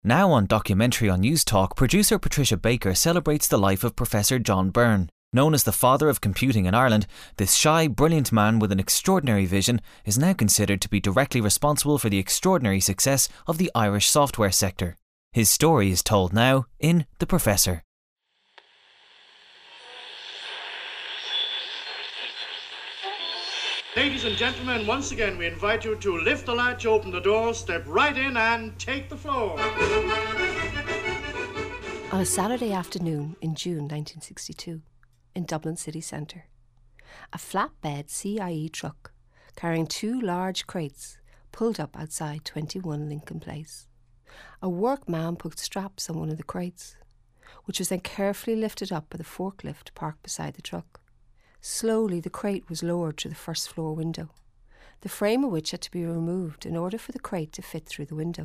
Now on Documentary on News Talk, producer Patricia Baker celebrates the life of Professor John Byrne. Known as the father of computing in Ireland, this shy, brilliant man with an extraordinary vision is now considered to be directly responsible for the extraordinary success of the Irish software sector. His story is told now in The Professor. Ladies and gentlemen, once again we invite you to lift the latch, open the door, step right in and take the floor. On a Saturday afternoon in June 1962, in Dublin city centre, a flatbed CIE truck carrying two large crates pulled up outside 21 Lincoln Place. A workman put straps on one of the crates, which was then carefully lifted up by the forklift parked beside the truck. Slowly the crate was lowered to the first floor window, the frame of which had to be removed in order for the crate to fit through the window.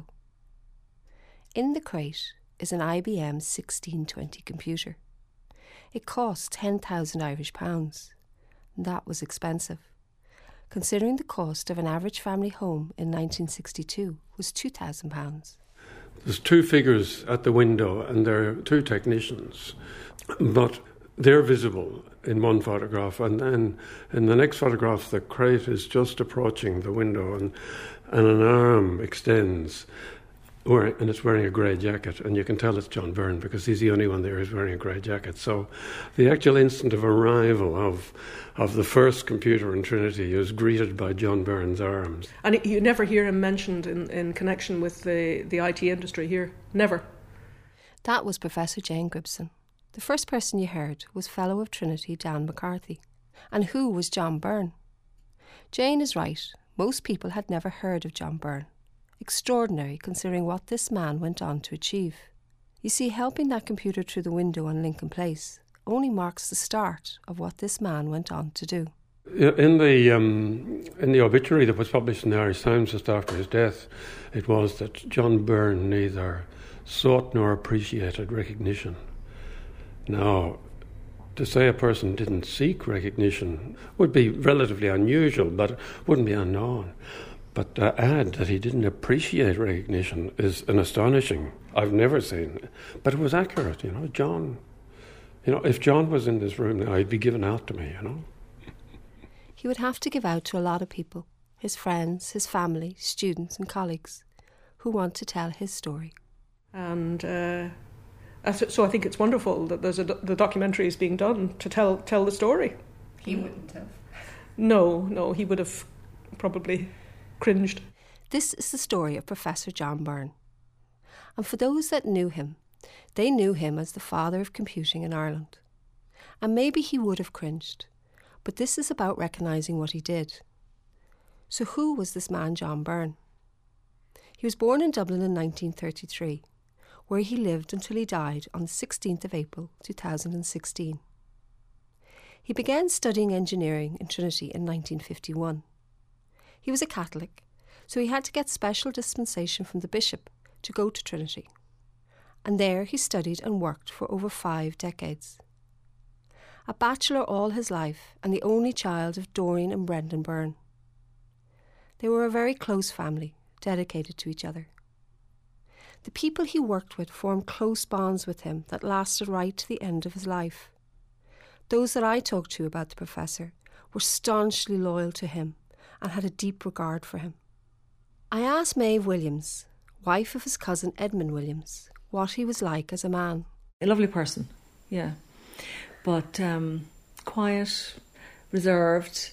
In the crate is an IBM 1620 computer. It cost 10,000 Irish pounds. That was expensive, considering the cost of an average family home in 1962 was £2,000. There's two figures at the window and there are two technicians, but they're visible in one photograph, and then in the next photograph the crate is just approaching the window and an arm extends and it's wearing a grey jacket, and you can tell it's John Byrne because he's the only one there who's wearing a grey jacket. So the actual instant of arrival of the first computer in Trinity is greeted by John Byrne's arms. And you never hear him mentioned in connection with the IT industry here. Never. That was Professor Jane Gribson. The first person you heard was Fellow of Trinity Dan McCarthy. And who was John Byrne? Jane is right. Most people had never heard of John Byrne. Extraordinary considering what this man went on to achieve. You see, helping that computer through the window on Lincoln Place only marks the start of what this man went on to do. In the obituary that was published in the Irish Times just after his death, it was that John Byrne neither sought nor appreciated recognition. Now, to say a person didn't seek recognition would be relatively unusual, but wouldn't be unknown. But to add that he didn't appreciate recognition is an astonishing. I've never seen, but it was accurate. John. If John was in this room now, he'd be given out to me. He would have to give out to a lot of people: his friends, his family, students, and colleagues who want to tell his story. And so I think it's wonderful that the documentary is being done to tell the story. He wouldn't have. No, he would have probably cringed. This is the story of Professor John Byrne. And for those that knew him, they knew him as the father of computing in Ireland. And maybe he would have cringed, but this is about recognising what he did. So who was this man John Byrne? He was born in Dublin in 1933, where he lived until he died on the 16th of April 2016. He began studying engineering in Trinity in 1951. He was a Catholic, so he had to get special dispensation from the bishop to go to Trinity. And there he studied and worked for over 5 decades. A bachelor all his life and the only child of Doreen and Brendan Byrne. They were a very close family, dedicated to each other. The people he worked with formed close bonds with him that lasted right to the end of his life. Those that I talked to about the professor were staunchly loyal to him and had a deep regard for him. I asked Maeve Williams, wife of his cousin Edmund Williams, what he was like as a man. A lovely person, yeah. But quiet, reserved.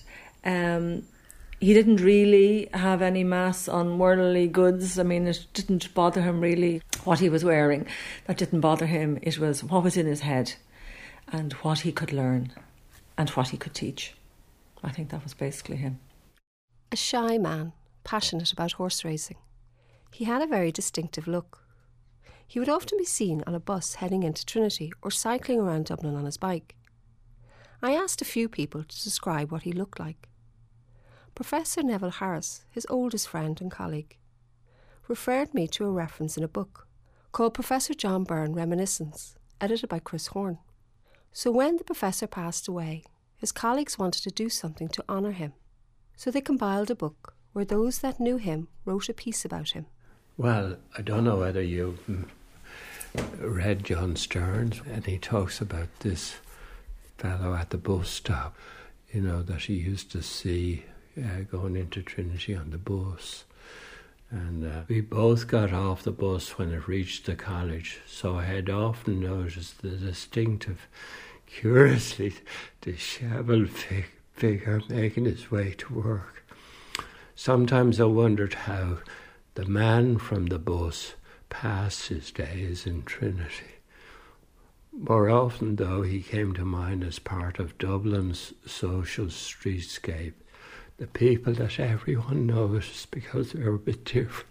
He didn't really have any mass on worldly goods. I mean, it didn't bother him really what he was wearing. That didn't bother him. It was what was in his head and what he could learn and what he could teach. I think that was basically him. A shy man, passionate about horse racing. He had a very distinctive look. He would often be seen on a bus heading into Trinity or cycling around Dublin on his bike. I asked a few people to describe what he looked like. Professor Neville Harris, his oldest friend and colleague, referred me to a reference in a book called Professor John Byrne Reminiscence, edited by Chris Horn. So when the professor passed away, his colleagues wanted to do something to honour him. So they compiled a book where those that knew him wrote a piece about him. Well, I don't know whether you've read John Stearns, and he talks about this fellow at the bus stop, you know, that he used to see going into Trinity on the bus. And we both got off the bus when it reached the college, so I had often noticed the distinctive, curiously dishevelled figure making his way to work. Sometimes I wondered how the man from the bus passed his days in Trinity. More often, though, he came to mind as part of Dublin's social streetscape, the people that everyone knows because they're a bit different.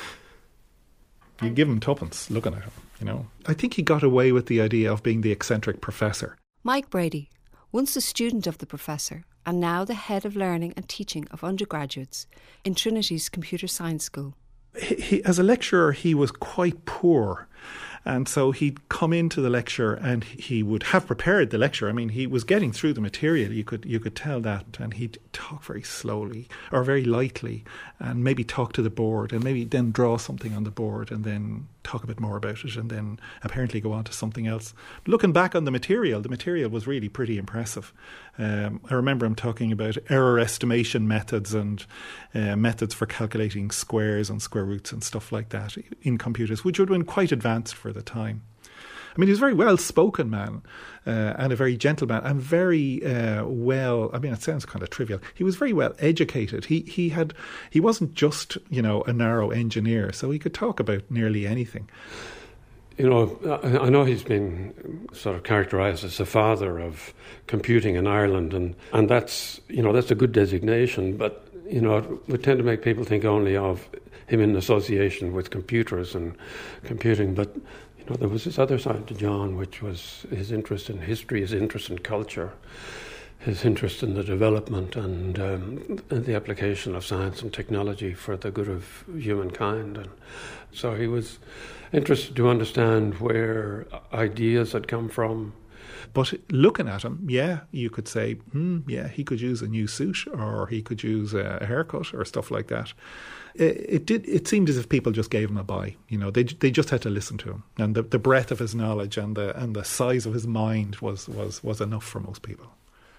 You give him tuppence looking at him, you know. I think he got away with the idea of being the eccentric professor. Mike Brady, once a student of the professor and now the head of learning and teaching of undergraduates in Trinity's Computer Science School. He, as a lecturer, he was quite poor. And so he'd come into the lecture and he would have prepared the lecture. I mean, he was getting through the material. You could tell that. And he'd talk very slowly or very lightly and maybe talk to the board and maybe then draw something on the board and then talk a bit more about it and then apparently go on to something else. Looking back on the material was really pretty impressive. I remember him talking about error estimation methods and methods for calculating squares and square roots and stuff like that in computers, which would have been quite advanced for the time. I mean, he was a very well-spoken man and a very gentle man and very well, I mean, it sounds kind of trivial. He was very well educated. He wasn't just, you know, a narrow engineer, so he could talk about nearly anything. You know, I know he's been sort of characterised as the father of computing in Ireland, and that's, you know, that's a good designation, but, you know, it would tend to make people think only of him in association with computers and computing, but, you know, there was this other side to John, which was his interest in history, his interest in culture, his interest in the development and the application of science and technology for the good of humankind. And so he was interested to understand where ideas had come from. But looking at him, yeah, you could say, yeah, he could use a new suit or he could use a haircut or stuff like that. It seemed as if people just gave him a bye. You know, they just had to listen to him, and the breadth of his knowledge and the size of his mind was enough for most people.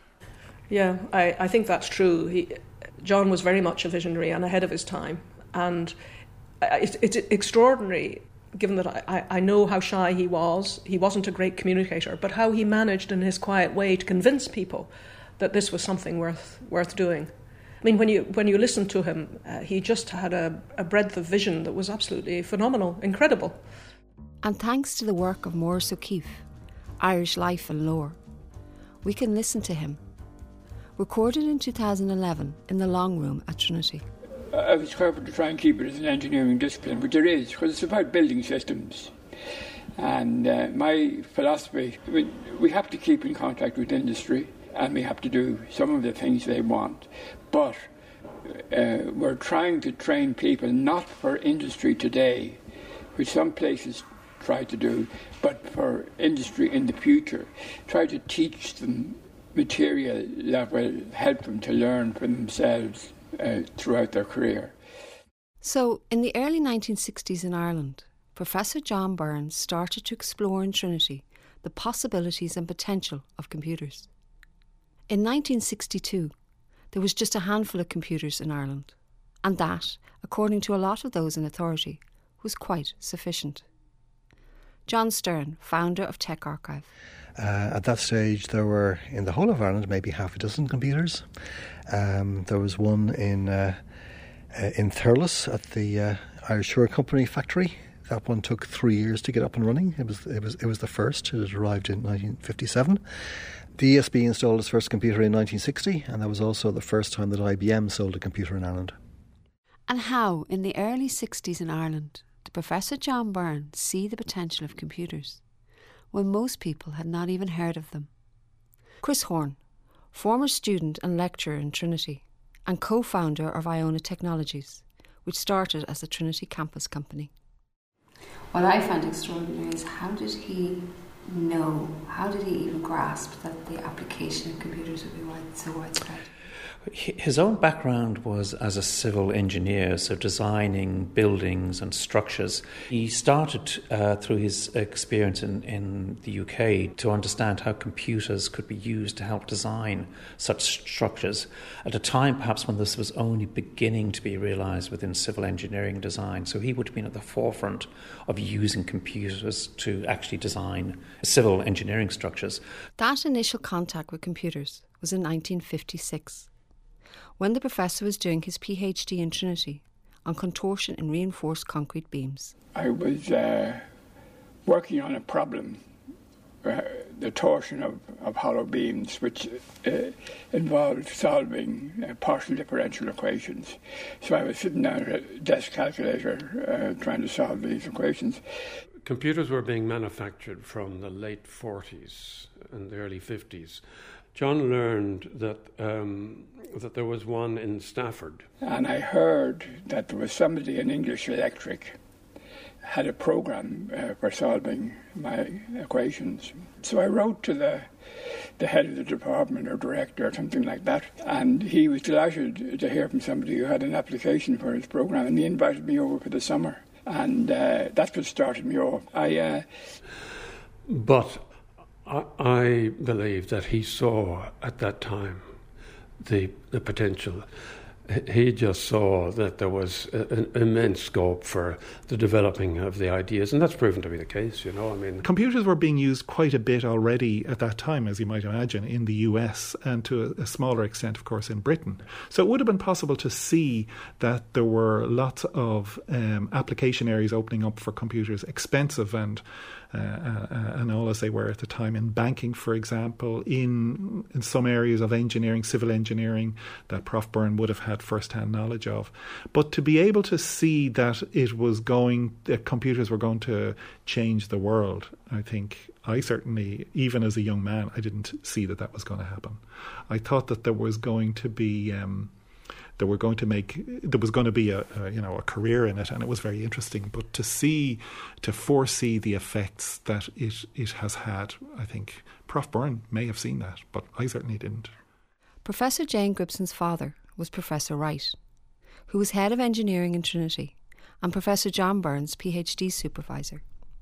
Yeah, I think that's true. John was very much a visionary and ahead of his time, and it's extraordinary, given that I know how shy he was. He wasn't a great communicator, but how he managed in his quiet way to convince people that this was something worth doing. I mean, when you listen to him, he just had a breadth of vision that was absolutely phenomenal, incredible. And thanks to the work of Maurice O'Keeffe, Irish Life and Lore, we can listen to him. Recorded in 2011 in the Long Room at Trinity. I was careful to try and keep it as an engineering discipline, but there is, because it's about building systems. And my philosophy, we have to keep in contact with industry, and we have to do some of the things they want. But we're trying to train people not for industry today, which some places try to do, but for industry in the future. Try to teach them material that will help them to learn for themselves throughout their career. So, in the early 1960s in Ireland, Professor John Byrne started to explore in Trinity the possibilities and potential of computers. In 1962, there was just a handful of computers in Ireland, and that, according to a lot of those in authority, was quite sufficient. John Stern, founder of Tech Archive. At that stage, there were, in the whole of Ireland, maybe half a dozen computers. There was one in Thurles at the Irish Sure Company factory. That one took 3 years to get up and running. It was the first. It had arrived in 1957. The ESB installed its first computer in 1960, and that was also the first time that IBM sold a computer in Ireland. And how, in the early 60s in Ireland, did Professor John Byrne see the potential of computers, when most people had not even heard of them? Chris Horn, former student and lecturer in Trinity, and co-founder of Iona Technologies, which started as a Trinity campus company. What I find extraordinary is how did he even grasp that the application of computers would be so widespread? His own background was as a civil engineer, so designing buildings and structures. He started through his experience in the UK to understand how computers could be used to help design such structures at a time perhaps when this was only beginning to be realised within civil engineering design. So he would have been at the forefront of using computers to actually design civil engineering structures. That initial contact with computers was in 1956. When the professor was doing his PhD in Trinity on contortion in reinforced concrete beams. I was working on a problem, the torsion of hollow beams, which involved solving partial differential equations. So I was sitting down at a desk calculator trying to solve these equations. Computers were being manufactured from the late 40s and the early 50s. John learned that that there was one in Stafford. And I heard that there was somebody in English Electric had a program for solving my equations. So I wrote to the head of the department or director or something like that, and he was delighted to hear from somebody who had an application for his program, and he invited me over for the summer. And that's what started me off. But I believe that he saw at that time the potential. He just saw that there was an immense scope for the developing of the ideas, and that's proven to be the case, you know. I mean, computers were being used quite a bit already at that time, as you might imagine, in the US and to a smaller extent, of course, in Britain. So it would have been possible to see that there were lots of application areas opening up for computers, expensive and all as they were at the time, in banking, for example, in some areas of engineering, civil engineering, that Prof. Byrne would have had first-hand knowledge of. But to be able to see that that computers were going to change the world, I think I certainly, even as a young man, I didn't see that was going to happen. I thought that there was going to be there was going to be a career in it, and it was very interesting. But to foresee the effects that it has had, I think Prof. Byrne may have seen that, but I certainly didn't. Professor Jane Gribson's father was Professor Wright, who was head of engineering in Trinity, and Professor John Byrne's PhD supervisor.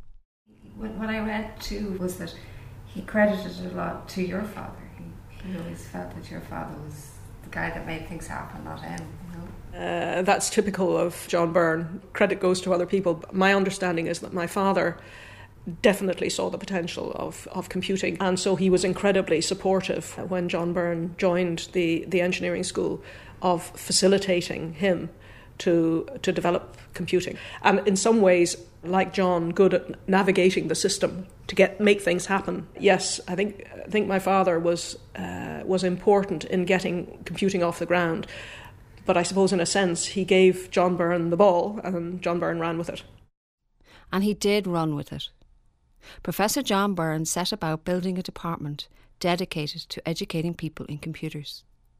What I read too was that he credited a lot to your father. He always felt that your father was the guy that made things happen, not him. You know? That's typical of John Byrne. Credit goes to other people. My understanding is that my father definitely saw the potential of computing, and so he was incredibly supportive when John Byrne joined the engineering school of facilitating him to develop computing. And in some ways, like John, good at navigating the system to make things happen. Yes, I think my father was important in getting computing off the ground. But I suppose in a sense he gave John Byrne the ball and John Byrne ran with it. And he did run with it. Professor John Byrne set about building a department dedicated to educating people in computers.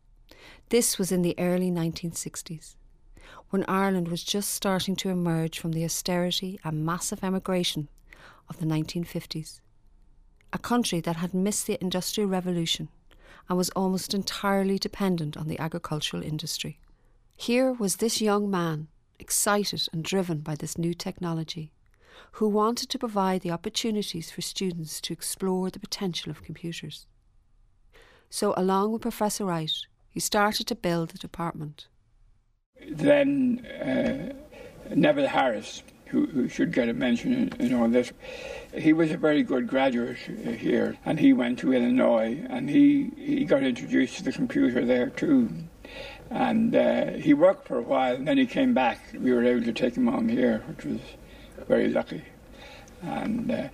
This was in the early 1960s, when Ireland was just starting to emerge from the austerity and massive emigration of the 1950s. A country that had missed the Industrial Revolution and was almost entirely dependent on the agricultural industry. Here was this young man, excited and driven by this new technology, who wanted to provide the opportunities for students to explore the potential of computers. So, along with Professor Wright, he started to build the department. Then Neville Harris, who should get a mention in all this, he was a very good graduate here, and he went to Illinois, and he got introduced to the computer there too. And he worked for a while, and then he came back. We were able to take him on here, which was very lucky. And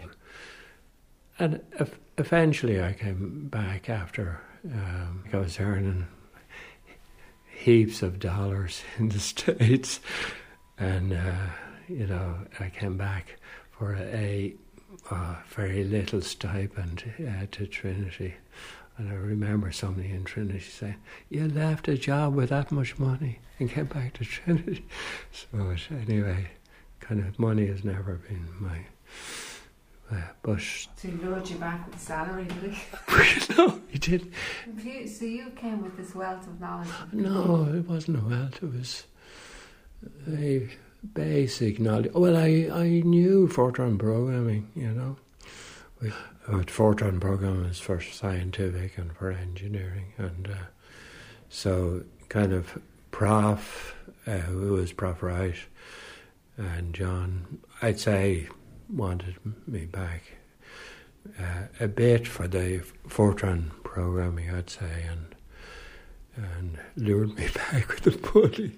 eventually I came back after I was earning heaps of dollars in the States, and I came back for a very little stipend to Trinity. And I remember somebody in Trinity saying, "You left a job with that much money and came back to Trinity." So anyway, kind of money has never been my But So he lured you back with salary, did he? no, he didn't. So you came with this wealth of knowledge? No, it wasn't a wealth. It was a basic knowledge. Well, I knew Fortran programming, you know. Fortran programming is for scientific and for engineering, and so kind of Prof, who was Prof Wright, and John, I'd say, wanted me back a bit for the Fortran programming, I'd say, and lured me back with a bully.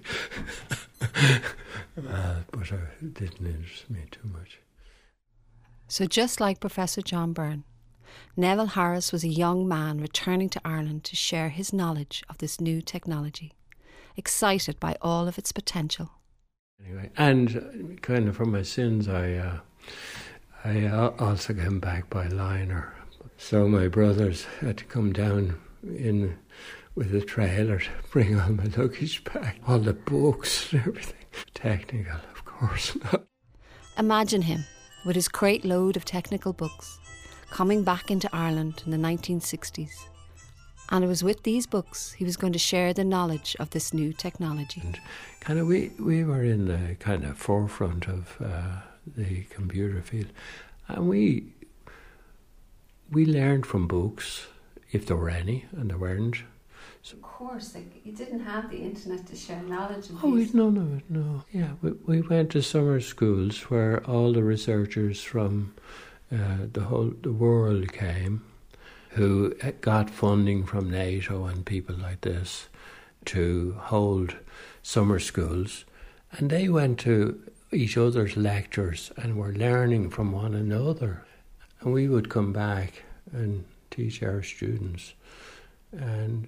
But it didn't interest me too much. So just like Professor John Byrne, Neville Harris was a young man returning to Ireland to share his knowledge of this new technology, excited by all of its potential. Anyway, and kind of for my sins, I also came back by liner. So my brothers had to come down in with a trailer to bring all my luggage back, all the books and everything. Technical, of course not. Imagine him with his crate load of technical books coming back into Ireland in the 1960s. And it was with these books he was going to share the knowledge of this new technology. And kind of we were in the kind of forefront of the computer field, and we learned from books, if there were any, and there weren't. So, of course, like, you didn't have the internet to share knowledge. We'd none of it, no. Yeah, we went to summer schools where all the researchers from the world came, who got funding from NATO and people like this to hold summer schools, and they went to each other's lectures and were learning from one another. And we would come back and teach our students. And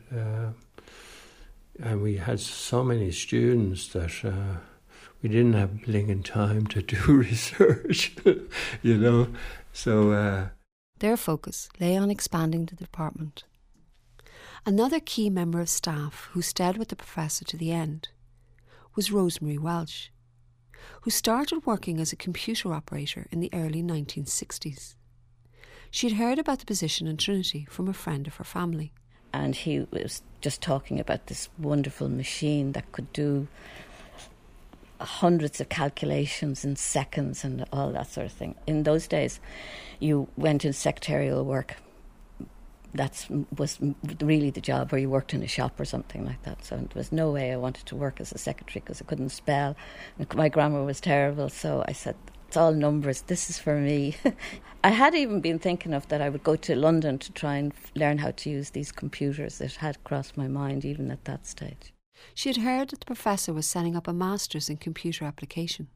we had so many students that we didn't have blinking time to do research, you know. So their focus lay on expanding the department. Another key member of staff who stayed with the professor to the end was Rosemary Welsh, who started working as a computer operator in the early 1960s. She'd heard about the position in Trinity from a friend of her family. And he was just talking about this wonderful machine that could do hundreds of calculations in seconds and all that sort of thing. In those days, you went in secretarial work. That was really the job, where you worked in a shop or something like that. So there was no way I wanted to work as a secretary because I couldn't spell. My grammar was terrible, so I said, it's all numbers, this is for me. I had even been thinking of that I would go to London to try and learn how to use these computers. It had crossed my mind even at that stage. She had heard that the professor was setting up a master's in computer application.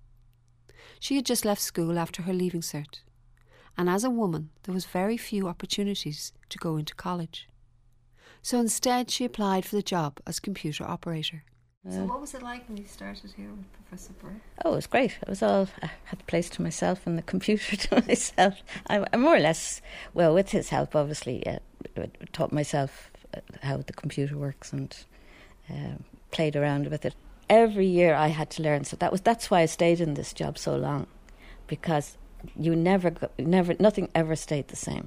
She had just left school after her leaving cert, and as a woman there was very few opportunities to go into college. So instead she applied for the job as computer operator. So what was it like when you started here with Professor Byrne? Oh, it was great. It was all, I had the place to myself and the computer to myself. I more or less, well, with his help, obviously, taught myself how the computer works and played around with it. Every year I had to learn, so that's why I stayed in this job so long, because you nothing ever stayed the same.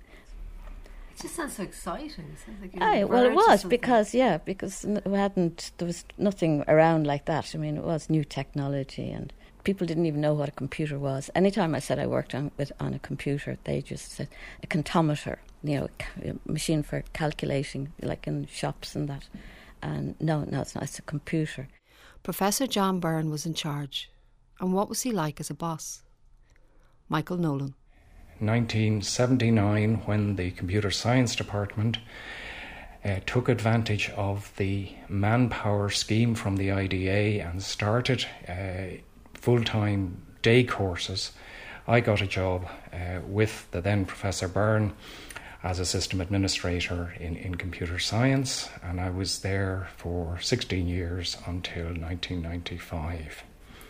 It just sounds so exciting. It sounds like well, it was because there was nothing around like that. I mean, it was new technology, and people didn't even know what a computer was. Anytime I said I worked on a computer, they just said a comptometer, a machine for calculating, like in shops and that. And no, it's not. It's a computer. Professor John Byrne was in charge, and what was he like as a boss? Michael Nolan. 1979, when the computer science department took advantage of the manpower scheme from the IDA and started full-time day courses, I got a job with the then Professor Byrne as a system administrator in computer science, and I was there for 16 years until 1995.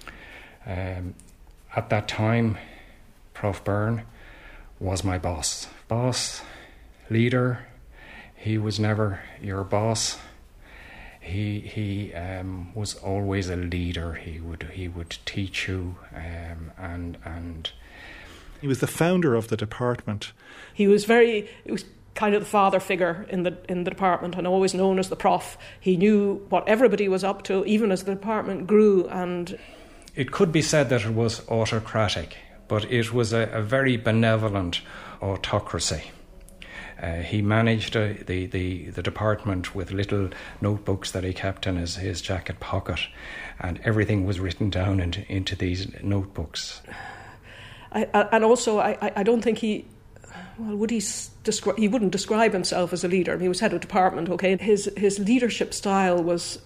At that time, Prof. Byrne was my boss, leader. He was never your boss. He was always a leader. He would teach you, and He was the founder of the department. He was kind of the father figure in the department, and always known as the prof. He knew what everybody was up to, even as the department grew. And it could be said that it was autocratic, but it was a very benevolent autocracy. He managed the department with little notebooks that he kept in his jacket pocket, and everything was written down into these notebooks. And also, I don't think he wouldn't describe himself as a leader. He was head of department. Okay, his leadership style was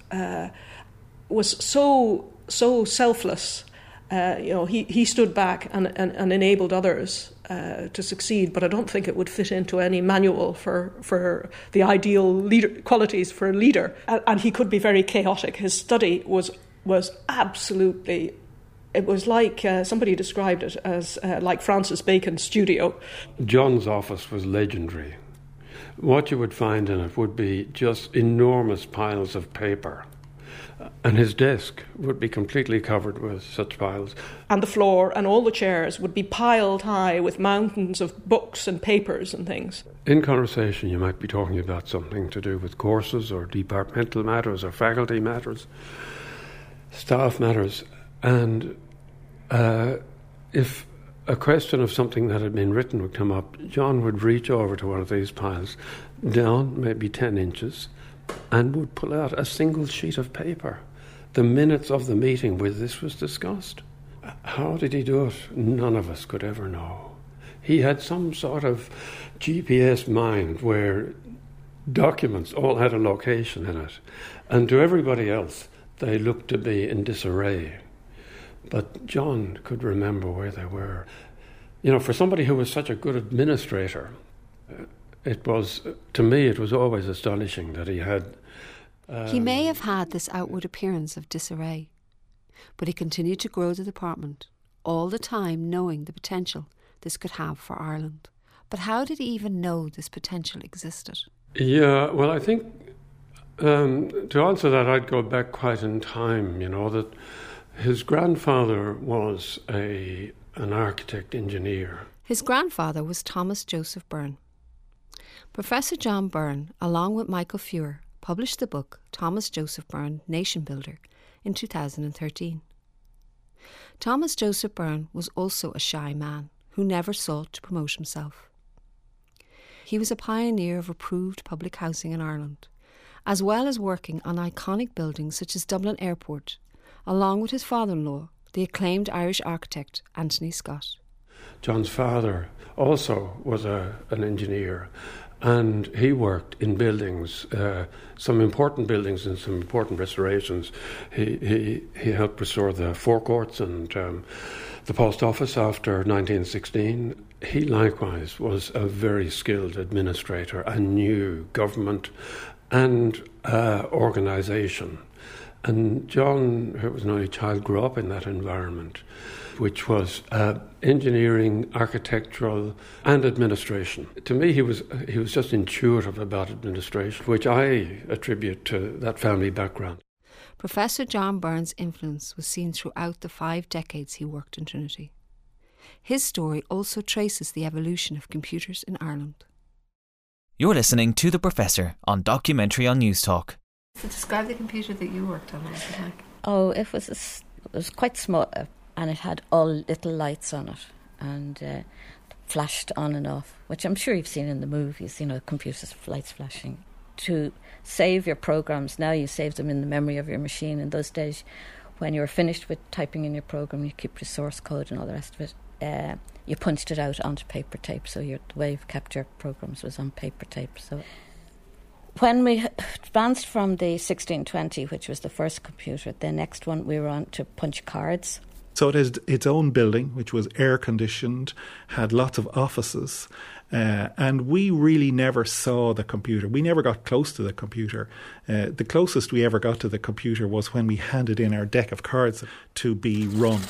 so selfless. He stood back and enabled others to succeed, but I don't think it would fit into any manual for the ideal qualities for a leader. And he could be very chaotic. His study was absolutely. It was like somebody described it as like Francis Bacon's studio. John's office was legendary. What you would find in it would be just enormous piles of paper. And his desk would be completely covered with such piles. And the floor and all the chairs would be piled high with mountains of books and papers and things. In conversation, you might be talking about something to do with courses or departmental matters or faculty matters, staff matters. And if a question of something that had been written would come up, John would reach over to one of these piles, down maybe 10 inches, and would pull out a single sheet of paper, the minutes of the meeting where this was discussed. How did he do it? None of us could ever know. He had some sort of GPS mind where documents all had a location in it, and to everybody else they looked to be in disarray. But John could remember where they were. For somebody who was such a good administrator, to me, it was always astonishing that he had... He may have had this outward appearance of disarray, but he continued to grow the department, all the time knowing the potential this could have for Ireland. But how did he even know this potential existed? Yeah, well, I think to answer that, I'd go back quite in time, that his grandfather was an architect engineer. His grandfather was Thomas Joseph Byrne. Professor John Byrne, along with Michael Feuer, published the book Thomas Joseph Byrne, Nation Builder, in 2013. Thomas Joseph Byrne was also a shy man who never sought to promote himself. He was a pioneer of approved public housing in Ireland, as well as working on iconic buildings such as Dublin Airport, along with his father-in-law, the acclaimed Irish architect Anthony Scott. John's father also was an engineer, and he worked in buildings, some important buildings and some important restorations. He helped restore the forecourts and the post office after 1916. He likewise was a very skilled administrator and knew government and organisation. And John, who was an only child, grew up in that environment, which was engineering, architectural, and administration. To me, he was just intuitive about administration, which I attribute to that family background. Professor John Byrne's influence was seen throughout the 5 decades he worked in Trinity. His story also traces the evolution of computers in Ireland. You're listening to The Professor on Documentary on News Talk. So describe the computer that you worked on, what it like. Oh, it was quite small, and it had all little lights on it, and flashed on and off, which I'm sure you've seen in the movies, computers, lights flashing. To save your programs, now you save them in the memory of your machine. In those days, when you were finished with typing in your program, you keep your source code and all the rest of it. You punched it out onto paper tape, so the way you've kept your programs was on paper tape. So when we advanced from the 1620, which was the first computer, the next one we were on to punch cards. So it has its own building, which was air-conditioned, had lots of offices, and we really never saw the computer. We never got close to the computer. The closest we ever got to the computer was when we handed in our deck of cards to be run.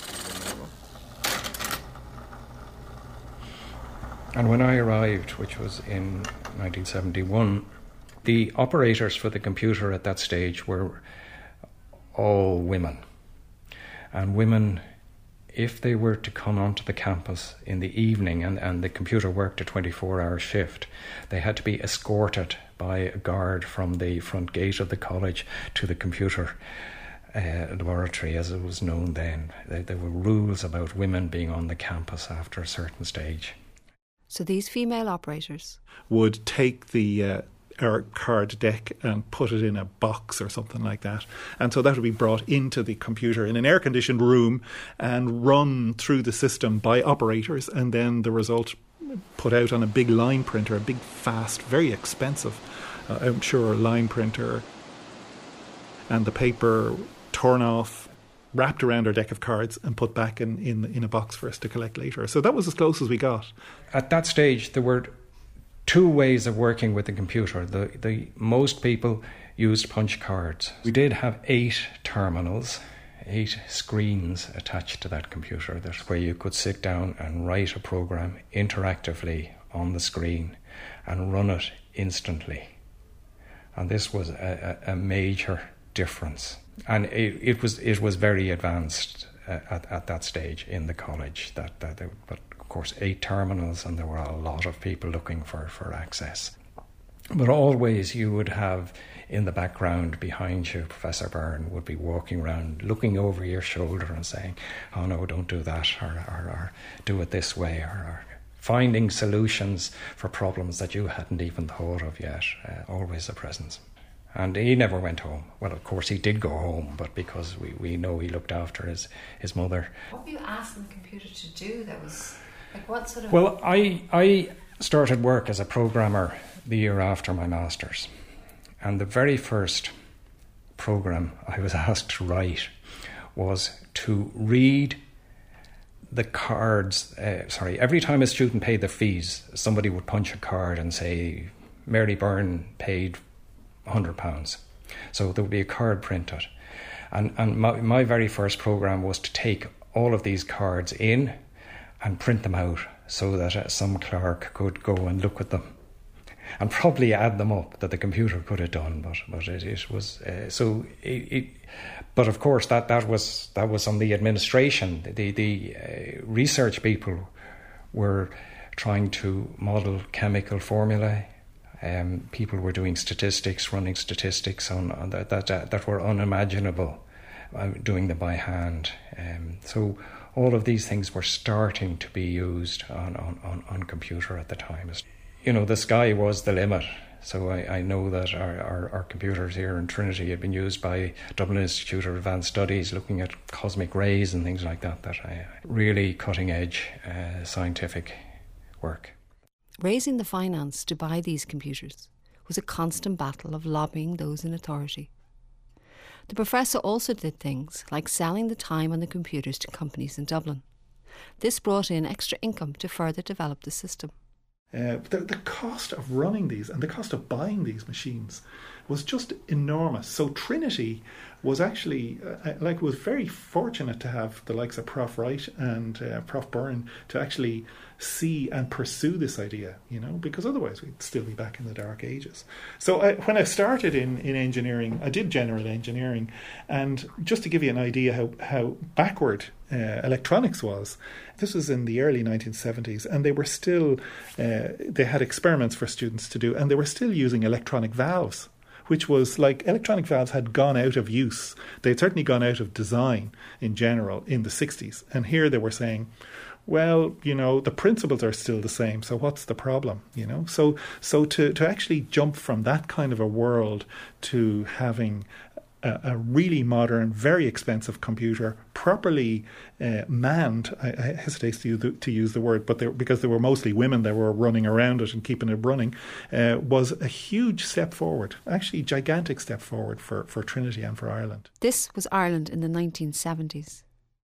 And when I arrived, which was in 1971, the operators for the computer at that stage were all women. And women if they were to come onto the campus in the evening and the computer worked a 24-hour shift, they had to be escorted by a guard from the front gate of the college to the computer laboratory, as it was known then. There were rules about women being on the campus after a certain stage. So these female operators would take the our card deck and put it in a box or something like that. And so that would be brought into the computer in an air-conditioned room and run through the system by operators, and then the result put out on a big line printer, a big, fast, very expensive, I'm sure, line printer. And the paper torn off, wrapped around our deck of cards and put back in a box for us to collect later. So that was as close as we got. At that stage, there were two ways of working with the computer. The most people used punch cards. We did have 8 terminals, 8 screens attached to that computer. That's where you could sit down and write a program interactively on the screen and run it instantly. And this was a major difference. And it was very advanced at that stage in the college. But of course, 8 terminals, and there were a lot of people looking for access. But always you would have in the background behind you, Professor Byrne would be walking around looking over your shoulder and saying, oh no, don't do that, or do it this way, or finding solutions for problems that you hadn't even thought of yet. Always a presence. And he never went home. Well, of course, he did go home, but because we know he looked after his mother. What were you asking the computer to do that was, like, what sort of... Well, I started work as a programmer the year after my master's. And the very first program I was asked to write was to read the cards. Every time a student paid their fees, somebody would punch a card and say, Mary Byrne paid £100. So there would be a card printed. And my very first program was to take all of these cards in and print them out so that some clerk could go and look at them and probably add them up, that the computer could have done. But it was but of course that was on the administration. The research people were trying to model chemical formulae. People were doing statistics, running statistics on that were unimaginable, doing them by hand. So all of these things were starting to be used on computer at the time. You know, the sky was the limit. So I know that our computers here in Trinity have been used by Dublin Institute of Advanced Studies, looking at cosmic rays and things like that. Really cutting edge scientific work. Raising the finance to buy these computers was a constant battle of lobbying those in authority. The professor also did things like selling the time on the computers to companies in Dublin. This brought in extra income to further develop the system. The cost of running these and the cost of buying these machines was just enormous. So Trinity was actually, was very fortunate to have the likes of Prof. Wright and Prof. Byrne to actually see and pursue this idea, because otherwise we'd still be back in the dark ages. So when I started in engineering, I did general engineering, and just to give you an idea how backward electronics was, this was in the early 1970s, and they were still, they had experiments for students to do, and they were still using electronic valves, which was like electronic valves had gone out of use. They had certainly gone out of design in general in the 60s. And here they were saying, well, the principles are still the same, so what's the problem, So to actually jump from that kind of a world to having a really modern, very expensive computer, properly manned, I hesitate to use the word, but because there were mostly women that were running around it and keeping it running, was a huge step forward, actually gigantic step forward for Trinity and for Ireland. This was Ireland in the 1970s.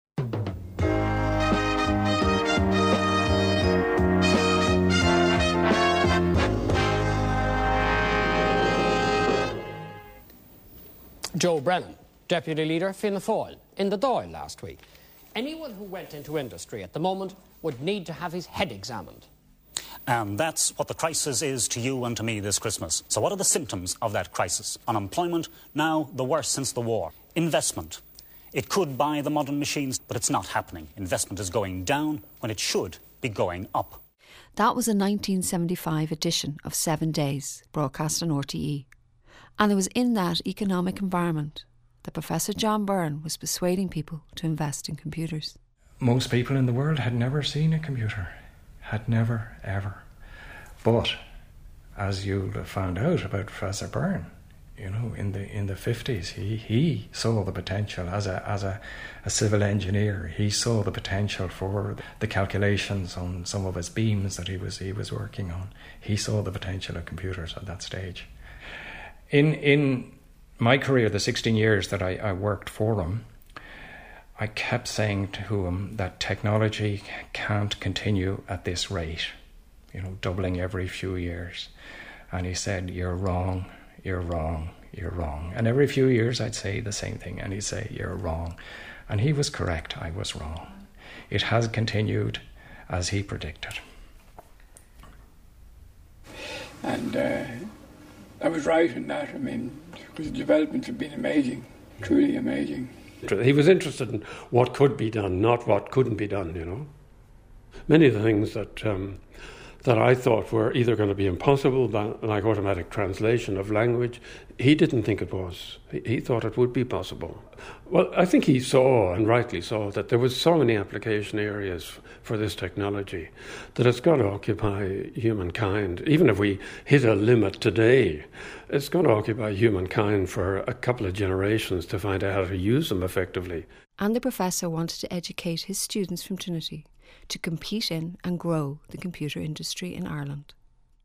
Joe Brennan, Deputy Leader Fianna Fáil, in the Dáil last week. Anyone who went into industry at the moment would need to have his head examined. And that's what the crisis is to you and to me this Christmas. So what are the symptoms of that crisis? Unemployment, now the worst since the war. Investment. It could buy the modern machines, but it's not happening. Investment is going down when it should be going up. That was a 1975 edition of 7 Days, broadcast on RTE. And it was in that economic environment that Professor John Byrne was persuading people to invest in computers. Most people in the world had never seen a computer. Had never, ever. But, as you'll have found out about Professor Byrne, you know, in the 50s, he saw the potential as a civil engineer. He saw the potential for the calculations on some of his beams that he was working on. He saw the potential of computers at that stage. In my career, the 16 years that I worked for him, I kept saying to him that technology can't continue at this rate, you know, doubling every few years. And he said, "You're wrong. You're wrong, you're wrong." And every few years I'd say the same thing, and he'd say, "You're wrong." And he was correct, I was wrong. It has continued as he predicted. And I was right in that, I mean, because the developments have been amazing, truly amazing. He was interested in what could be done, not what couldn't be done, you know. Many of the things that I thought were either going to be impossible, like automatic translation of language, he didn't think it was. He thought it would be possible. Well, I think he saw, and rightly saw, that there was so many application areas for this technology that it's going to occupy humankind. Even if we hit a limit today, it's going to occupy humankind for a couple of generations to find out how to use them effectively. And the professor wanted to educate his students from Trinity to compete in and grow the computer industry in Ireland.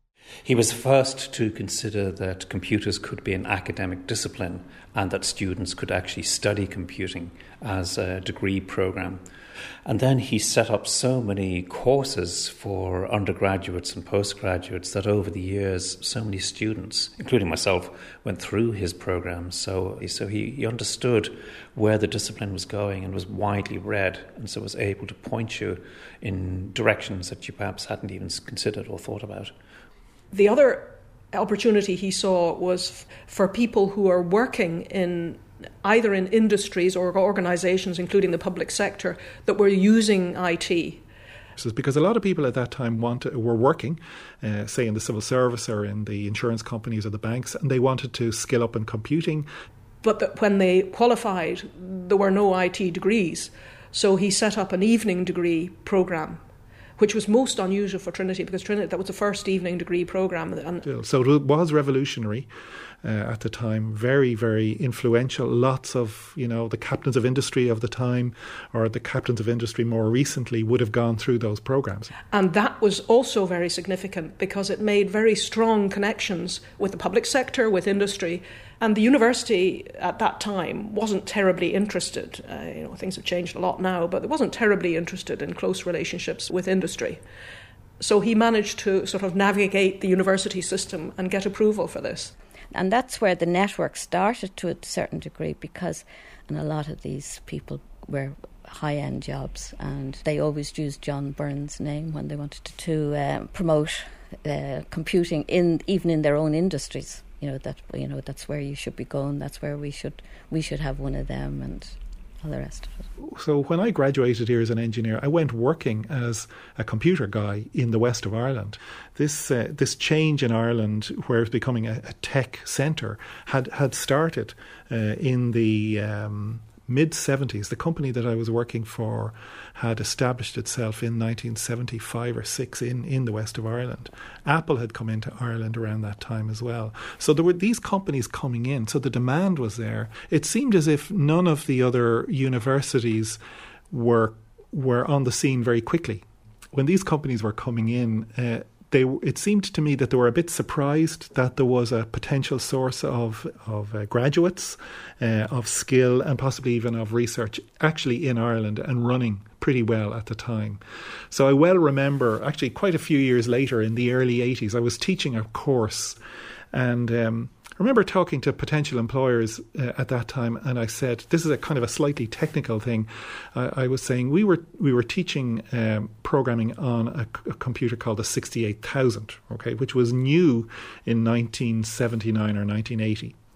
He was first to consider that computers could be an academic discipline and that students could actually study computing as a degree programme. And then he set up so many courses for undergraduates and postgraduates that over the years so many students, including myself, went through his programmes. So he understood where the discipline was going and was widely read, and so was able to point you in directions that you perhaps hadn't even considered or thought about. The other opportunity he saw was for people who are working in either in industries or organisations, including the public sector, that were using IT. Because a lot of people at that time were working, say in the civil service or in the insurance companies or the banks, and they wanted to skill up in computing. But when they qualified, there were no IT degrees. So he set up an evening degree programme, which was most unusual for Trinity, because Trinity, that was the first evening degree programme. So it was revolutionary at the time, very, very influential. Lots of, the captains of industry of the time, or the captains of industry more recently, would have gone through those programmes. And that was also very significant because it made very strong connections with the public sector, with industry. And the university at that time wasn't terribly interested. Things have changed a lot now, but it wasn't terribly interested in close relationships with industry. So he managed to sort of navigate the university system and get approval for this. And that's where the network started to a certain degree, because a lot of these people were high-end jobs, and they always used John Byrne's name when they wanted to promote computing even in their own industries. That's where you should be going. That's where we should have one of them, and all the rest of it. So when I graduated here as an engineer, I went working as a computer guy in the west of Ireland. This change in Ireland, where it's becoming a tech centre, had started in the mid-70s. The company that I was working for had established itself in 1975 or 6 in the west of Ireland. Apple had come into Ireland around that time as well. So there were these companies coming in, so the demand was there. It seemed as if none of the other universities were on the scene very quickly. When these companies were coming in, it seemed to me that they were a bit surprised that there was a potential source of graduates, of skill, and possibly even of research actually in Ireland and running pretty well at the time. So I well remember, actually quite a few years later, in the early 80s, I was teaching a course, and I remember talking to potential employers at that time, and I said, this is a kind of a slightly technical thing. I was saying we were teaching programming on a computer called the 68000, okay, which was new in 1979 or 1980.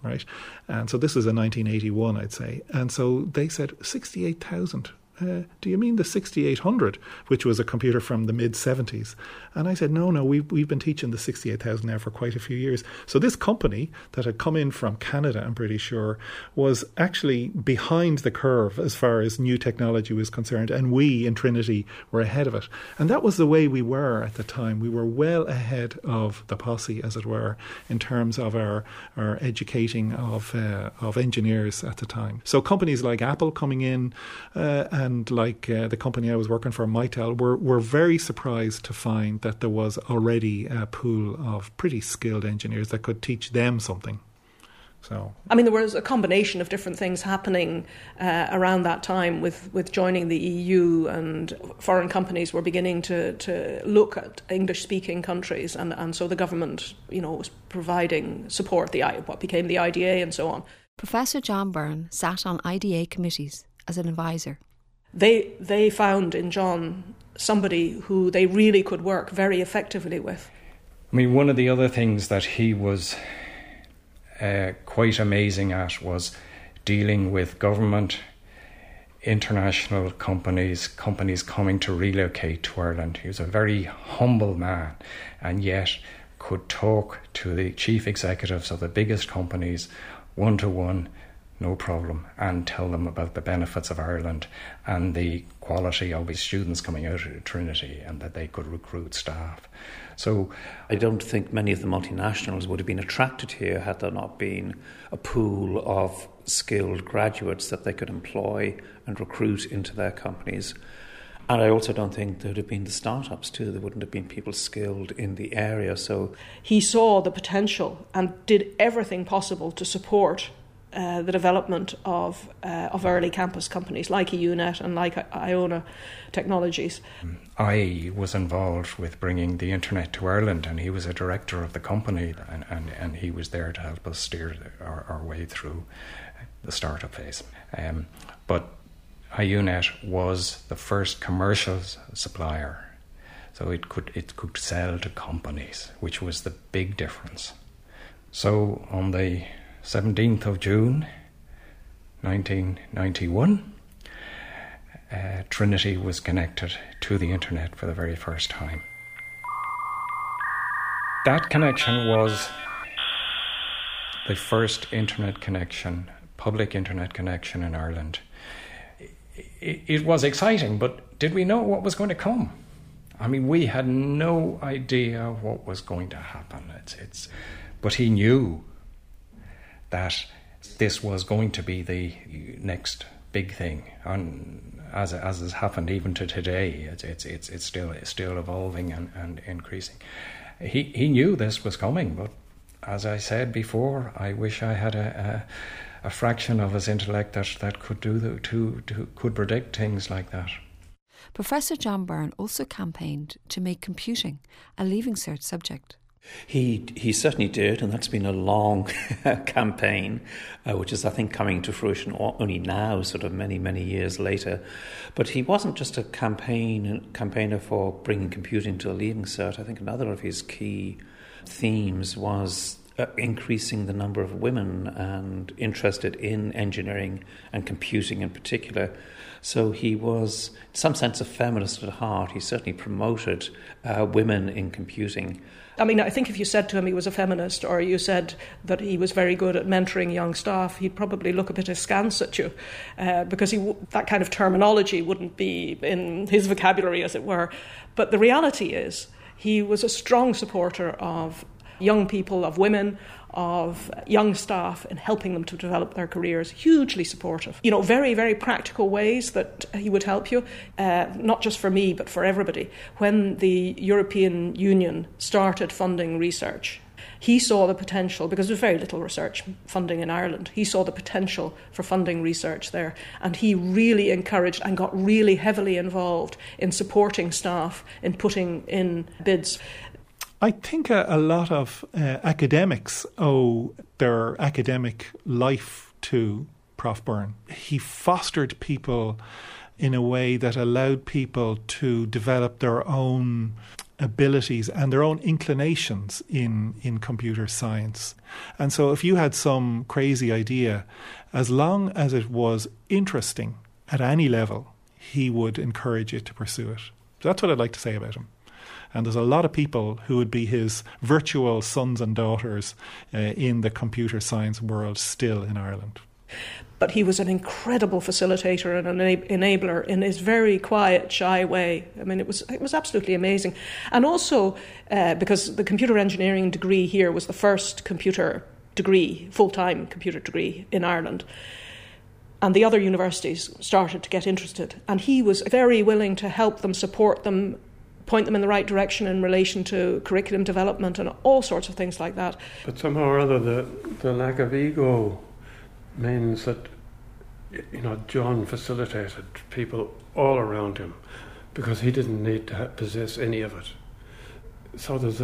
right? And so this is in 1981, I'd say. And so they said, 68,000. Do you mean the 6800, which was a computer from the mid-70s? And I said, no, we've been teaching the 68,000 now for quite a few years. So this company that had come in from Canada, I'm pretty sure, was actually behind the curve as far as new technology was concerned, and we in Trinity were ahead of it. And that was the way we were at the time. We were well ahead of the posse, as it were, in terms of our educating of engineers at the time. So companies like Apple coming in and like the company I was working for, Mitel, were very surprised to find that there was already a pool of pretty skilled engineers that could teach them something. So, I mean, there was a combination of different things happening around that time with joining the EU, and foreign companies were beginning to look at English-speaking countries, and so the government, was providing support, what became the IDA and so on. Professor John Byrne sat on IDA committees as an advisor. They found in John somebody who they really could work very effectively with. I mean, one of the other things that he was quite amazing at was dealing with government, international companies coming to relocate to Ireland. He was a very humble man, and yet could talk to the chief executives of the biggest companies one-to-one, no problem, and tell them about the benefits of Ireland and the quality of his students coming out of Trinity, and that they could recruit staff. So I don't think many of the multinationals would have been attracted here had there not been a pool of skilled graduates that they could employ and recruit into their companies. And I also don't think there would have been the startups too. There wouldn't have been people skilled in the area. So he saw the potential and did everything possible to support the development of early campus companies like EUNet and like Iona Technologies. I was involved with bringing the internet to Ireland, and he was a director of the company, and he was there to help us steer our way through the startup phase. But IUNet was the first commercial supplier, so it could sell to companies, which was the big difference. So on the 17th of June 1991, Trinity was connected to the internet for the very first time. That connection was the first internet connection, public internet connection in Ireland. It was exciting, but did we know what was going to come? I mean, we had no idea what was going to happen. But he knew that this was going to be the next big thing, and as has happened even to today, it's still evolving and increasing. He knew this was coming, but as I said before, I wish I had a fraction of his intellect that could could predict things like that. Professor John Byrne also campaigned to make computing a Leaving Cert subject. He certainly did, and that's been a long campaign, which is, I think, coming to fruition only now, sort of many years later. But he wasn't just a campaigner for bringing computing to a Leaving Cert. I think another of his key themes was increasing the number of women and interested in engineering and computing in particular. So he was, in some sense, a feminist at heart. He certainly promoted women in computing. I mean, I think if you said to him he was a feminist, or you said that he was very good at mentoring young staff, he'd probably look a bit askance at you, because that kind of terminology wouldn't be in his vocabulary, as it were. But the reality is he was a strong supporter of young people, of women, of young staff, in helping them to develop their careers. Hugely supportive. Very, very practical ways that he would help you, not just for me, but for everybody. When the European Union started funding research, he saw the potential, because there was very little research funding in Ireland, he saw the potential for funding research there, and he really encouraged and got really heavily involved in supporting staff in putting in bids. I think a lot of academics owe their academic life to Prof. Byrne. He fostered people in a way that allowed people to develop their own abilities and their own inclinations in computer science. And so if you had some crazy idea, as long as it was interesting at any level, he would encourage you to pursue it. So that's what I'd like to say about him. And there's a lot of people who would be his virtual sons and daughters in the computer science world still in Ireland. But he was an incredible facilitator and an enabler in his very quiet, shy way. I mean, it was absolutely amazing. And also, because the computer engineering degree here was the first computer degree, full-time computer degree in Ireland. And the other universities started to get interested. And he was very willing to help them, support them, point them in the right direction in relation to curriculum development and all sorts of things like that. But somehow or other, the lack of ego means that, John facilitated people all around him because he didn't need to possess any of it. So there's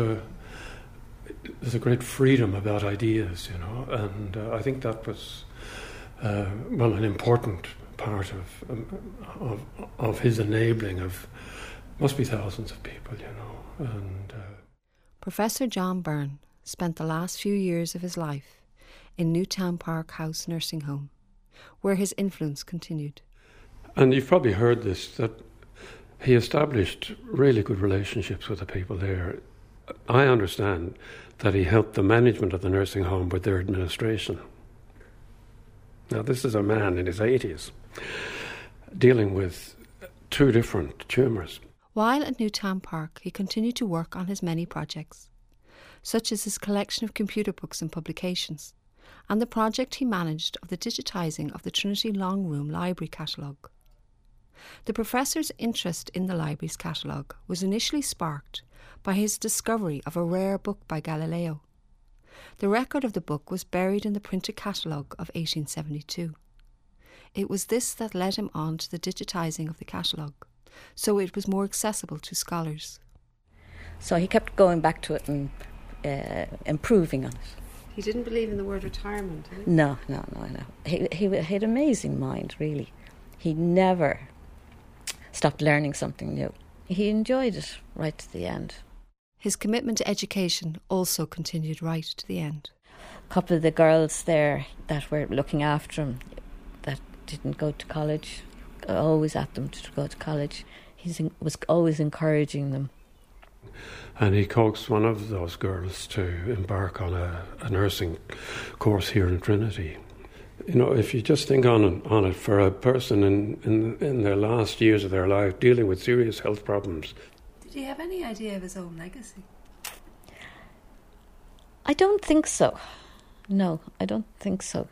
a great freedom about ideas, and I think that was an important part of his enabling of must be thousands of people, and Professor John Byrne spent the last few years of his life in Newtown Park House Nursing Home, where his influence continued. And you've probably heard this, that he established really good relationships with the people there. I understand that he helped the management of the nursing home with their administration. Now, this is a man in his 80s dealing with 2 different tumours. While at Newtown Park, he continued to work on his many projects, such as his collection of computer books and publications, and the project he managed of the digitising of the Trinity Long Room Library catalogue. The professor's interest in the library's catalogue was initially sparked by his discovery of a rare book by Galileo. The record of the book was buried in the printed catalogue of 1872. It was this that led him on to the digitising of the catalogue, so it was more accessible to scholars. So he kept going back to it and improving on it. He didn't believe in the word retirement, did he? No. He had an amazing mind, really. He never stopped learning something new. He enjoyed it right to the end. His commitment to education also continued right to the end. A couple of the girls there that were looking after him that didn't go to college, always at them to go to college. He was always encouraging them. And he coaxed one of those girls to embark on a nursing course here in Trinity. If you just think on it, for a person in their last years of their life dealing with serious health problems. Did he have any idea of his own legacy? I don't think so. No, I don't think so.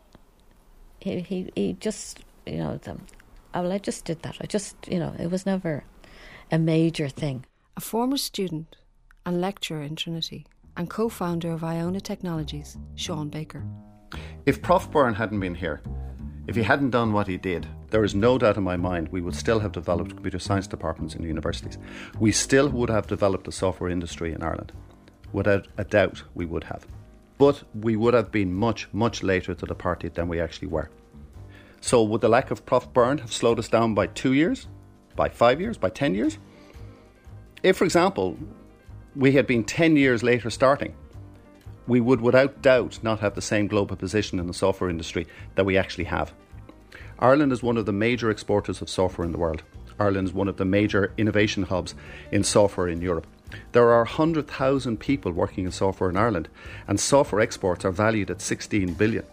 He just, I just did that. It was never a major thing. A former student and lecturer in Trinity and co-founder of Iona Technologies, Sean Baker. If Prof Byrne hadn't been here, if he hadn't done what he did, there is no doubt in my mind we would still have developed computer science departments in the universities. We still would have developed the software industry in Ireland. Without a doubt, we would have. But we would have been much, much later to the party than we actually were. So would the lack of Prof Byrne have slowed us down by 2 years? By 5 years? By 10 years? If, for example, we had been 10 years later starting, we would without doubt not have the same global position in the software industry that we actually have. Ireland is one of the major exporters of software in the world. Ireland is one of the major innovation hubs in software in Europe. There are 100,000 people working in software in Ireland, and software exports are valued at 16 billion.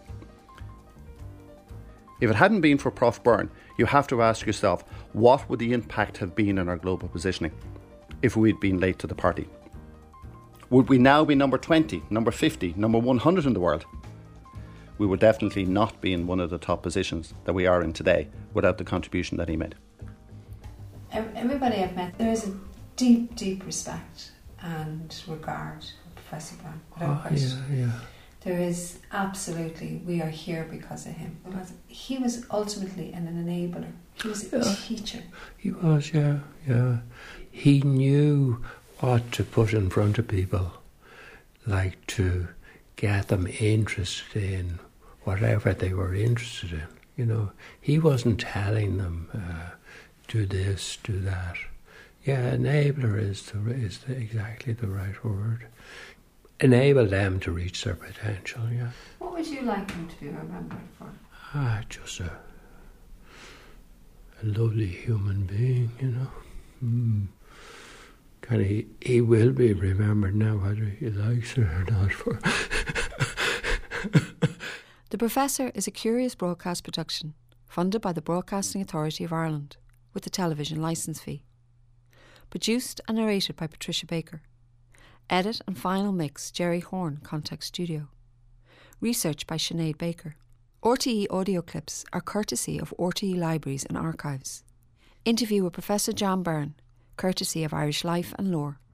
If it hadn't been for Prof Byrne, you have to ask yourself, what would the impact have been on our global positioning if we'd been late to the party? Would we now be number 20, number 50, number 100 in the world? We would definitely not be in one of the top positions that we are in today without the contribution that he made. Everybody I've met, there is a deep, deep respect and regard for Professor Byrne, without question. Yeah. There is absolutely, we are here because of him. Because he was ultimately an enabler. He was a teacher. He was, yeah. He knew what to put in front of people, like to get them interested in whatever they were interested in. He wasn't telling them, do this, do that. Yeah, enabler is exactly the right word. Enable them to reach their potential, yeah. What would you like him to be remembered for? Just a lovely human being, you know. Kind of, he will be remembered now, whether he likes it or not. For The Professor is a Curious broadcast production, funded by the Broadcasting Authority of Ireland, with the television licence fee. Produced and narrated by Patricia Baker. Edit and final mix, Jerry Horn, Context Studio. Research by Sinead Baker. RTE audio clips are courtesy of RTE Libraries and Archives. Interview with Professor John Byrne, courtesy of Irish Life and Lore.